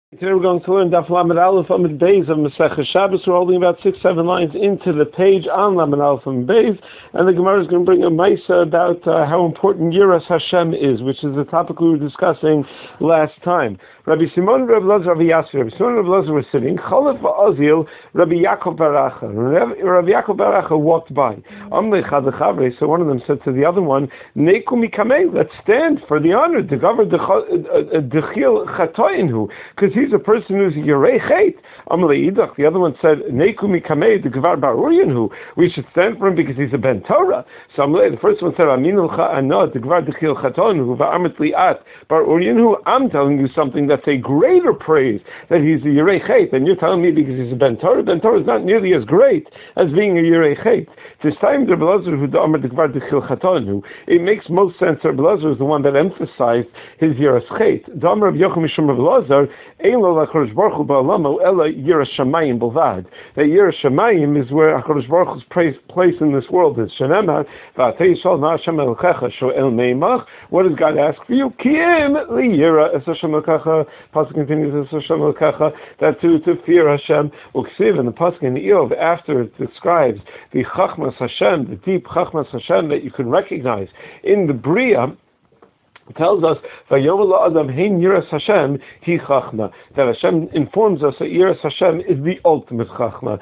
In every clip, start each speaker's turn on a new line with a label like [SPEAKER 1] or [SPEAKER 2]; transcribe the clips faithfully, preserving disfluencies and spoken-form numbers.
[SPEAKER 1] Today we're going to learn Daf Lamed Aleph Amud Beis of Masechah Shabbos. We're holding about six, seven lines into the page on Lamed Aleph Amud Beis, and the Gemara is going to bring a Maisa about uh, how important Yiras Hashem is, which is the topic we were discussing last time. Rabbi Simon, Rabbi Lazar, Rabbi Yasser, Rabbi Simon, Rabbi Lazar were sitting. Chalef va'azil, Rabbi Yaakov Baracha. Rabbi Yaakov Baracha walked by. Amle chad lechavre. So one of them said to the other one, Neiku mikamei. Let's stand for the honor. Degaver dechil chatoinhu, because he's a person who's Yerei Chet. Amle idach. The other one said, Neiku mikamei degavar barurianhu. We should stand for him because he's a ben Torah. So Amle, the first one said, Aminu cha'anah degavar dechil chatoinhu va'amet li'at barurianhu. I'm telling you something that a greater praise that he's a Yerei Chet, and you're telling me because he's a Ben Torah. Ben Torah is not nearly as great as being a Yerei Chet. This time, the Belazar who da'amar dekvar dechil chatonu, it makes most sense that Belazar is the one that emphasized his Yeras Chet. Da'amar Rabbi Yochanan mishum Belazar, ein lo la'Kadosh Baruch Hu ba'alamo ela Yiras Shamayim b'lvad. That Yiras Shamayim is where HaKadosh Baruch Hu's place in this world is. Shenemar v'atei yishal na'Hashem elkecha sho'el meimach. What does God ask for you? Ki'im li'yira es Hashem elkecha. Pasuk continues as Hashem elkecha, that to, to fear Hashem. Uksiv, and the Pasuk in Eov, after it describes the Chachmas Hashem, the deep Chachmas Hashem that you can recognize in the Bria, tells us that Hashem informs us that Yiras Hashem is the ultimate Chachma.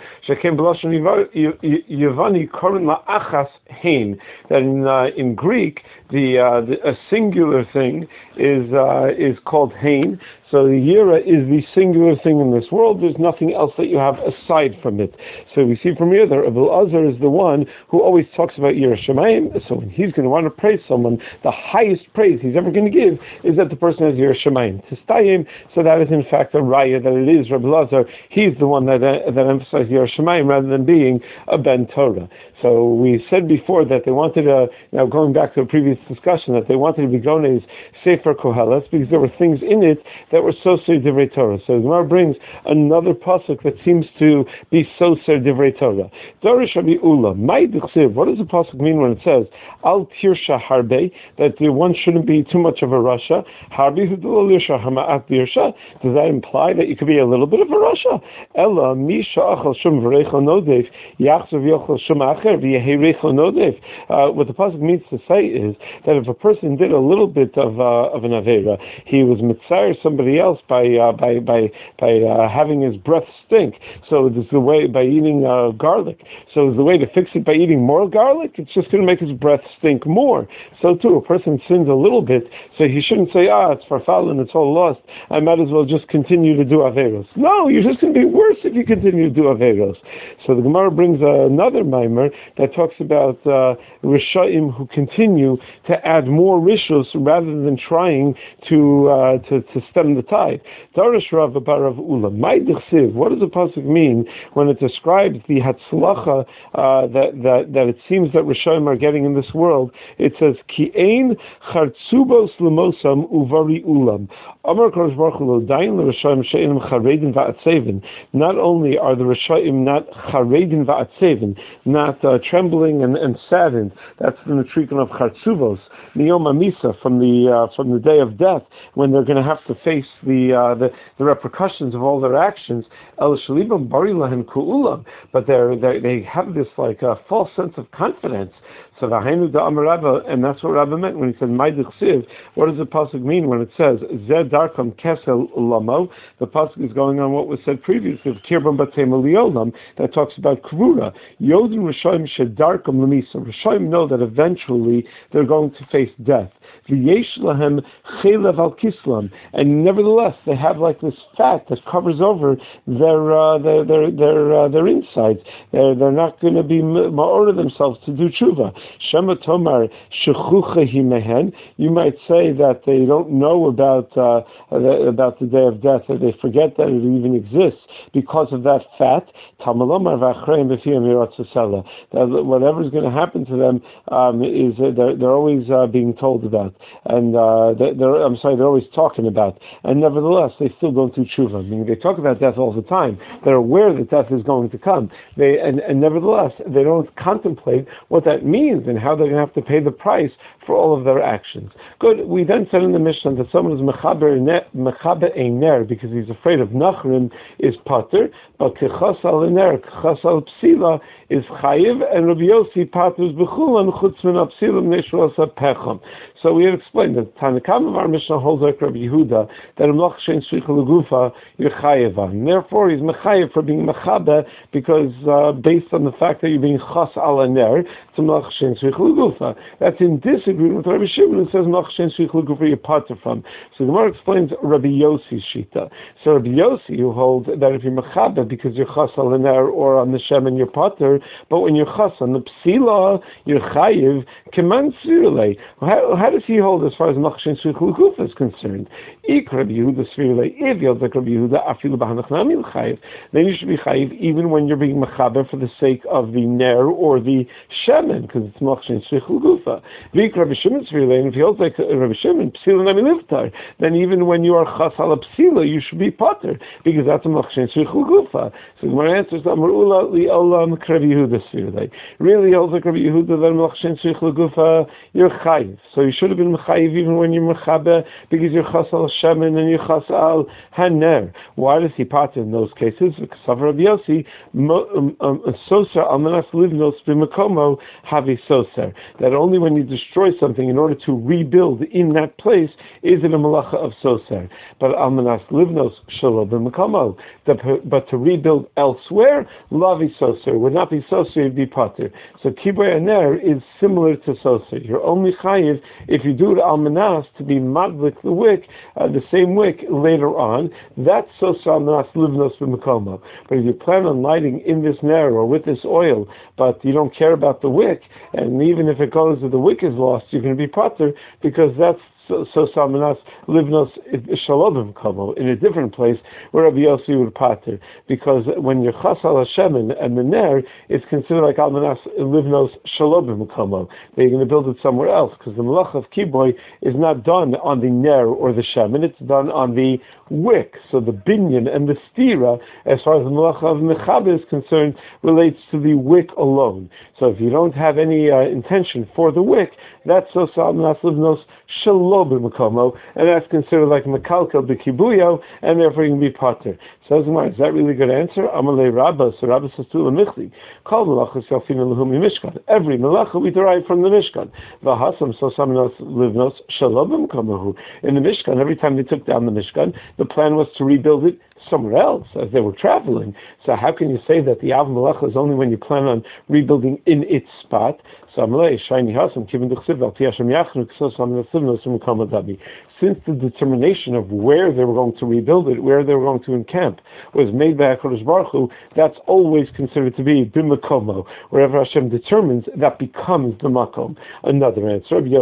[SPEAKER 1] That in uh, in Greek, the, uh, the a singular thing is uh, is called Hain. So the Yira is the singular thing in this world. There's nothing else that you have aside from it. So we see from here that Rabbi Elazar is the one who always talks about Yiras Shamayim. So when he's going to want to praise someone, the highest praise he's ever going to give is that the person has Yiras Shamayim. Tistayim, so that is in fact a raya that it is Rabbi Elazar. He's the one that uh, that emphasizes Yiras Shamayim rather than being a Ben Torah. So we said before that they wanted to, now going back to a previous discussion, that they wanted to be grown as Sefer Koheles because there were things in it that were Soser Divrei Torah. So the Gemara brings another pasuk that seems to be Soser Divrei Torah. Dorish Rabbi Ula, Mai D'chsiv. What does the pasuk mean when it says Al Tirsha Harbe, that one shouldn't be too much of a Rasha? Harbe Hudul Lirsha Hama'at Birsha. Does that imply that you could be a little bit of a Rasha? Ella Misha Achal Shum V'Reichel Nodev Yachzav Yochel Shum Acher V'Yehei Nodev. What the pasuk means to say is that if a person did a little bit of uh, of an avera, he was mitzayir somebody else by uh, by by by uh, having his breath stink. So this is the way by eating uh, garlic. So is the way to fix it by eating more garlic? It's just going to make his breath stink more. So too, a person sins a little bit, so he shouldn't say, ah, it's farfal and it's all lost. I might as well just continue to do averos. No, you're just going to be worse if you continue to do averos. So the Gemara brings uh, another mimer that talks about uh, Rishaim who continue to add more rishos rather than trying to uh, to, to stem the tide. Darish Rav Barav Ula. My D'chsiv. What does the pasuk mean when it describes the hatzlacha uh, that that that it seems that Rishaim are getting in this world? It says Ki ein chartzubos lemosam uvari ulam. Amar Kadosh Baruch Hu lo dayin l'Rishaim she'enim charedin va'atzevin. Not only are the Rishaim not charedin va'atzevin, not uh, trembling and, and saddened. That's the nutrition of chartzubos niyom amisa, from the uh, from the day of death, when they're going to have to face the, uh, the the repercussions of all their actions. El shalibam bari lahem ku'ulam, but they they have this like a false sense of confidence. So v'hainu da'amar Rabba, and that's what Rabba meant when he said Mai D'chsiv. What does the pasuk mean when it says Zeh darkam kesel lamo? The pasuk is going on what was said previously of Kirbam Batei Meliolam, that talks about Kvura. Yodin Rishaim shedarkam lemisa. Rishaim know that eventually they're going to face death. V'yesh lahem chelev al kislam, and nevertheless they have like this fat that covers over their uh, their their their, uh, their insides. They're they're not going to be ma'orah themselves to do tshuva. Shema Tomar shechucha hi mehen. You might say that they don't know about uh, about the day of death, that they forget that it even exists because of that fat. Tamalomar v'achreim b'fiyam yiratzasela. That whatever is going to happen to them um, is uh, they're, they're always uh, being told about, and uh, they're, they're I'm sorry, they're always talking about, and nevertheless they still don't do tshuva. I mean, they talk about death all the time. They're aware that death is going to come. They and, and nevertheless they don't contemplate what that means and how they're going to have to pay the price for all of their actions. Good. We then said in the Mishnah that someone is mechaber mechaber einer because he's afraid of nachrim is pater, but kechasal einer kechasal psila is chayiv, and Rabbi Yossi paters bechulan chutz min apsilim neshvasa pecham. So we had explained that Tanakam of our Mishnah holds like Rabbi Yehuda that Amlach Shein Shricha L'Gufa you're chayiv on. And therefore he's mechayiv for being mechabe because uh, based on the fact that you're being chas al aner, it's Amlach Shein Shricha L'Gufa. That's in disagreement with Rabbi Shimon who says Amlach Shein Shricha L'Gufa you're pater from. So the Gemara explains Rabbi Yossi's shita. So Rabbi Yossi who holds that if you're mechabe because you're chas al aner or on the shem and you're pater, but when you're chas on the psila you're chayiv keman svirle. How does he hold as far as Machshin Shricha L'Gufa is concerned? Ik Rabbi Yehuda svirle. If you hold like Rabbi Yehuda afilu b'hanachnami l'chayiv, then you should be chayiv even when you're being mechaber for the sake of the ner or the shemen because it's Machshin Shricha L'Gufa. Ik Rabbi Shimon svirle. And if you hold like Rabbi Shimon psila nami livtar, then even when you are chas ala psila you should be pater because that's a Machshin Shricha L'Gufa. So the Gemara answers Amar Ula li'olam Rabbi Yehuda svirle. Really holds like Rabbi Yehuda that Machshin Shricha L'Gufa you're chayiv. So you should have been mechayiv even when you're mechabe because you're chas al shemen and you're chas al haner. Why does he pater in those cases? Because of Rabbi Yossi, soser almanas livnos b'makomo havi soser. That only when you destroy something in order to rebuild in that place is it a malacha of soser. But almanas livnos shelo b'makomo. But to rebuild elsewhere, lavi soser would not be soser, it'd be pater. So kiboy haner is similar to soser. You're only chayiv if you do it almanas to be madlik the wick, uh, the same wick later on, that's soser almanas livnos b'makomo. But if you plan on lighting in this ner or with this oil, but you don't care about the wick, and even if it goes that the wick is lost, you're going to be pater because that's so Salmanas livnos shalom kamo in a different place where Rabbi Yossi would pater because when you're chas al Hashem and the ner it's considered like almanas livnos shalom kamo. They're going to build it somewhere else because the malach of kiboy is not done on the ner or the shemen, it's done on the wick. So the binyan and the stira, as far as the malach of mechabe is concerned, relates to the wick alone. So if you don't have any uh, intention for the wick, that's so salmanas livnos shalom b'makomo, and that's considered like mekalkel b'kibuyo, and therefore you can be pater. So is that really a good answer? Amalei Rabba, so Rabba says to Michli, Kol melachos yalfin lehumi mishkan. Every melacha we derive from the Mishkan. V'hasam so samenos livnos shalom b'makomo. In the Mishkan, every time they took down the Mishkan, the plan was to rebuild it somewhere else as they were traveling. So how can you say that the Av Melacha is only when you plan on rebuilding in its spot? Since the determination of where they were going to rebuild it, where they were going to encamp, was made by HaKadosh Baruch Hu, that's always considered to be b'makomo. Wherever Hashem determines, that becomes the makom. Another answer, maybe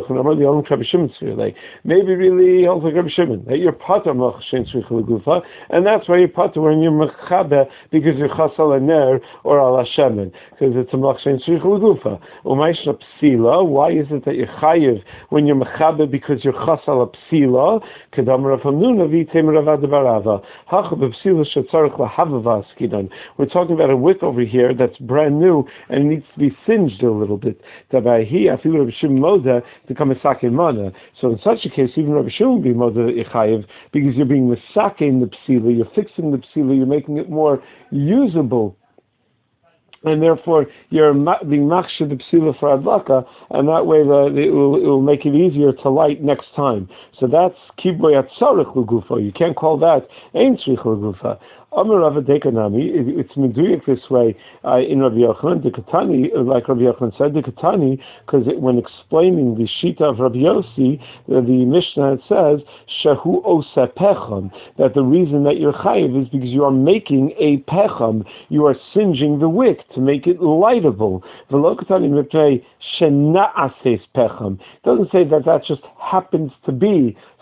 [SPEAKER 1] really also Rabbi Shimon, that you're pater and that's why you're pater when you're mechabe because you're chas al ner or al Hashem, because it's a machshen tzrich l'gufa. Umayshna psila, why is it that you're chayiv when you're mechabe because you're chas al psila? Kedam Rav Hamnuna v'Item Rav Adabarava. Hacha b'psila shetzarich lahavava skidan. We're talking about a wick over here that's brand new and needs to be singed a little bit. Tabahi afilu Rav Shimon moda to come misake mana. So in such a case, even Rav Shimon will be moda chayiv because you're being misake in the psila, you're fixing the psila, you're making it more usable. And therefore, you're being machshir the psila for adlaka, and that way the, it, will, it will make it easier to light next time. So that's kiboy atzarich l'gufa. You can't call that ein tzrich l'gufa. Amar Rava Dekanami, it's meduyak this way uh, in Rabbi Yochanan, Dekatani, like Rabbi Yochanan said, Dekatani, because when explaining the Shita of Rabbi Yossi, the, the Mishnah says, Shahu osa pecham, that the reason that you're chayiv is because you are making a pecham, you are singeing the wick to make it lightable. Velokatani mipnei shena'ases pecham. It doesn't say that that just happens to be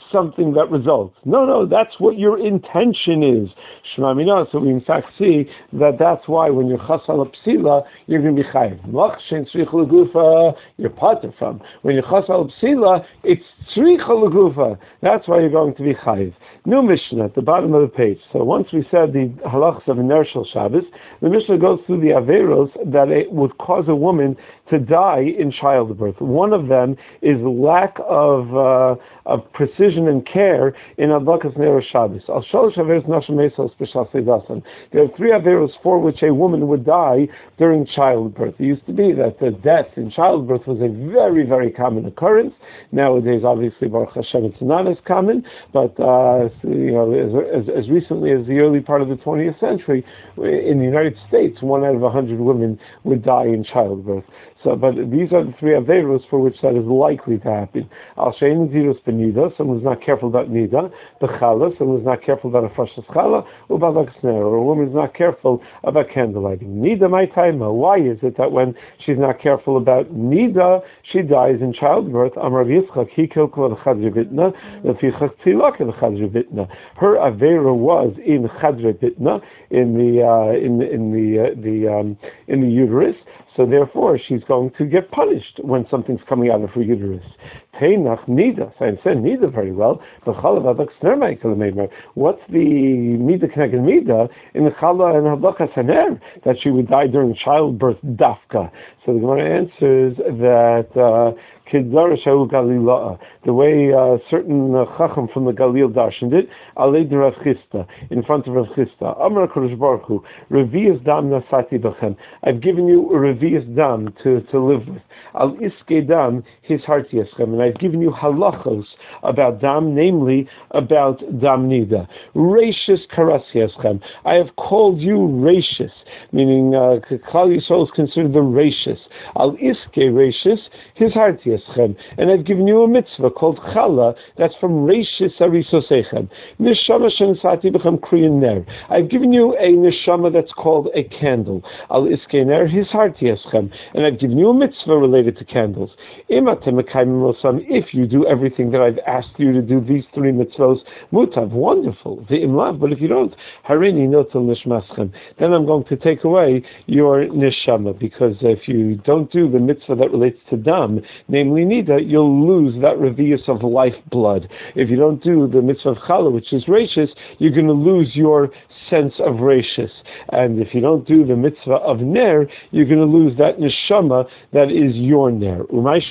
[SPEAKER 1] something that results. No, no, that's what your intention is. Shema Mina. So we in fact see that that's why when you're chas al psila, you're going to be chayiv. Mach shein tzricha legufa, you're pater from. When you're chas al psila, it's tzricha legufa. That's why you're going to be chayiv. New Mishnah at the bottom of the page. So once we said the halachas of inertial Shabbos, the Mishnah goes through the averos that it would cause a woman to die in childbirth. One of them is lack of uh, of precision and care in adlakas ner Shabbos. Al shalosh averos nashim mesos b'shas sedasan. There are three averos for which a woman would die during childbirth. It used to be that the death in childbirth was a very, very common occurrence. Nowadays, obviously, Baruch Hashem, it's not as common, but uh, you know, as, as, as recently as the early part of the twentieth century, in the United States, one out of a hundred women would die in childbirth. So, but these are the three averos for which that is likely to happen. Al shein zirus benida, someone who's not careful about nida, bechala, someone who's not careful about a freshas chala, or or a woman who's not careful about candlelighting. Nida my taima. Why is it that when she's not careful about nida, she dies in childbirth? Amar Yitzchak hikil kol chadre bitna, lefichak tzilak el chadre bitna. Her avera was in chadre bitna, in the uh, in in the uh, the um, in the uterus. So therefore, she's going to get punished when something's coming out of her uterus. Teinach nida. So I said nida very well. What's the nida connected nida in the chala and hadlakas haner that she would die during childbirth dafka? So the Gemara answers that. Uh, The way uh, certain uh, chacham from the Galil darshaned it, alei de Rav Chisda, in front of Rav Chisda. Amar Kadosh Baruch Hu, revius dam nasati b'chem. I've given you a revius dam to, to live with. Al iske dam his heart yeschem, and I've given you halachos about dam, namely about dam nida. Rashis karas yeschem. I have called you rashis, meaning uh, Klal Yisrael is considered the rashis. Al iske rashis his heart yeschem. And I've given you a mitzvah called chala, that's from Reishis Arisosechem. Neshama Shenesati B'chem Kriyan Ner. I've given you a neshama that's called a candle. Al Iskei Ner His Heart Yeschem. And I've given you a mitzvah related to candles. If you do everything that I've asked you to do, these three mitzvahs, mutav, wonderful. The imlav, but if you don't, harini notel nishmaschem, then I'm going to take away your neshama, because if you don't do the mitzvah that relates to dam, namely nida, you'll lose that revius of lifeblood. If you don't do the mitzvah of chala, which is rashis, you're going to lose your sense of rashis. And if you don't do the mitzvah of ner, you're going to lose that neshama that is your ner.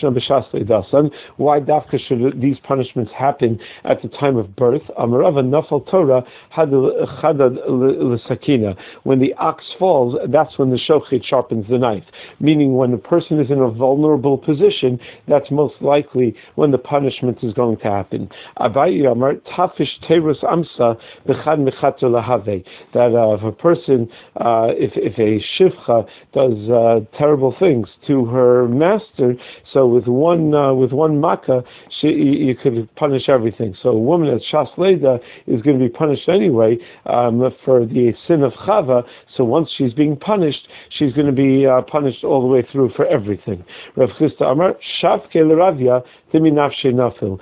[SPEAKER 1] Why dafka should these punishments happen at the time of birth? Amarava nafal Torah chadad l'sakina. When the ox falls, that's when the shochet sharpens the knife. Meaning, when the person is in a vulnerable position, that's most likely when the punishment is going to happen. Abayi Amar tafish terus amsa b'chad mechato lahave. That uh, if a person, uh, if if a shivcha does uh, terrible things to her master, so with one uh, with one makkah, she you could punish everything. So a woman at Shas Leda is going to be punished anyway um, for the sin of Chava. So once she's being punished, she's going to be uh, punished all the way through for everything. Rav Chisda Amar Shavke l'Ravya Timi Nafshe Nafil.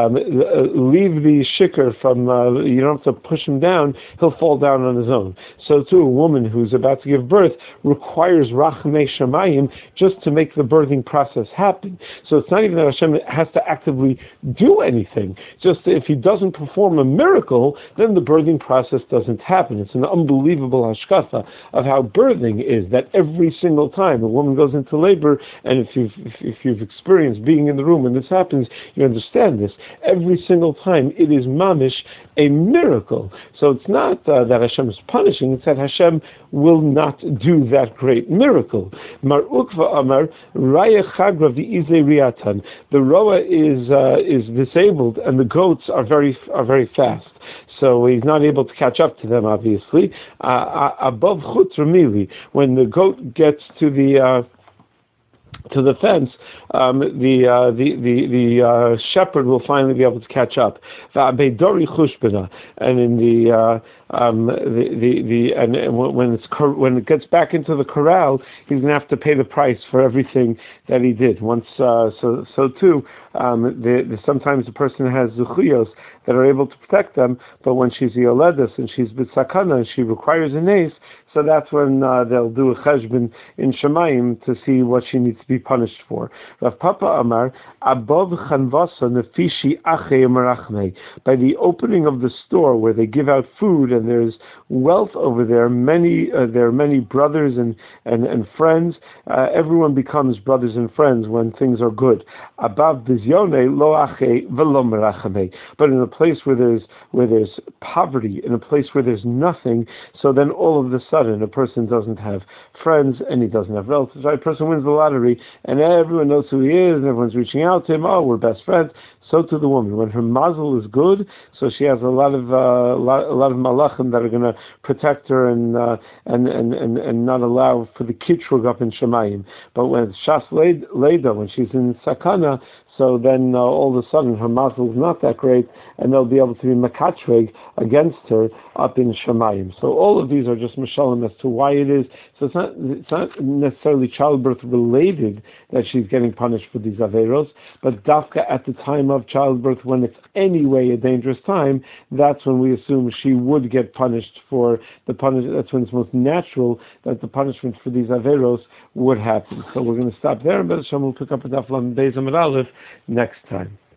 [SPEAKER 1] Leave the shikr from. Uh, you don't have to push him down; he'll fall down on his own. So too, a woman who's about to give birth requires rachmei shamayim just to make the birthing process happen. So it's not even that Hashem has to actively do anything. Just if He doesn't perform a miracle, then the birthing process doesn't happen. It's an unbelievable hashkafa of how birthing is. That every single time a woman goes into labor, and if you've if, if you've experienced being in the room when this happens, you understand this. Every single time it is mamish a miracle. So it's not uh, that Hashem is punishing, it's that Hashem will not do that great miracle. Mar Ukva Amar Raya Chagra V'ize Riatan. The roa is uh, is disabled and the goats are very are very fast. So he's not able to catch up to them, obviously. Uh, above Chutz Ramili, when the goat gets to the uh, to the fence, um, the, uh, the the the uh, shepherd will finally be able to catch up. And in the uh, um, the, the the and when it's when it gets back into the corral, he's going to have to pay the price for everything that he did. Once, uh, so so too, um, the, the, sometimes a person has zuchiyos that are able to protect them, but when she's yoledus and she's b'tzakana and she requires an ace, so that's when uh, they'll do a cheshbon in Shemayim to see what she needs to be punished for. Rav Papa Amar, above chanvasa nefishi ache merachmei. By the opening of the store where they give out food and there's wealth over there, many uh, there are many brothers and and, and friends. Uh, everyone becomes brothers and friends when things are good. Above bizyone lo ache velo merachmei. But in a place where there's where there's poverty, in a place where there's nothing, so then all of a sudden a person doesn't have friends and he doesn't have relatives. Right? A person wins the lottery and everyone knows who he is and everyone's reaching out to him. Oh, we're best friends. So to the woman, when her mazel is good, so she has a lot of uh, lot, a lot of malachim that are going to protect her and, uh, and and and and not allow for the kitrug up in Shemayim. But when it's shas leda, when she's in sakana, so then uh, all of a sudden her mazel is not that great, and they'll be able to be makatreg against her up in Shemayim. So all of these are just mishalim as to why it is. So it's not it's not necessarily childbirth related that she's getting punished for these averos, but dafka at the time of childbirth, when it's anyway a dangerous time, that's when we assume she would get punished for the punish. That's when it's most natural that the punishment for these averos would happen. So we're going to stop there, and Be'ez Hashem will pick up a daf lam beis amud aleph next time.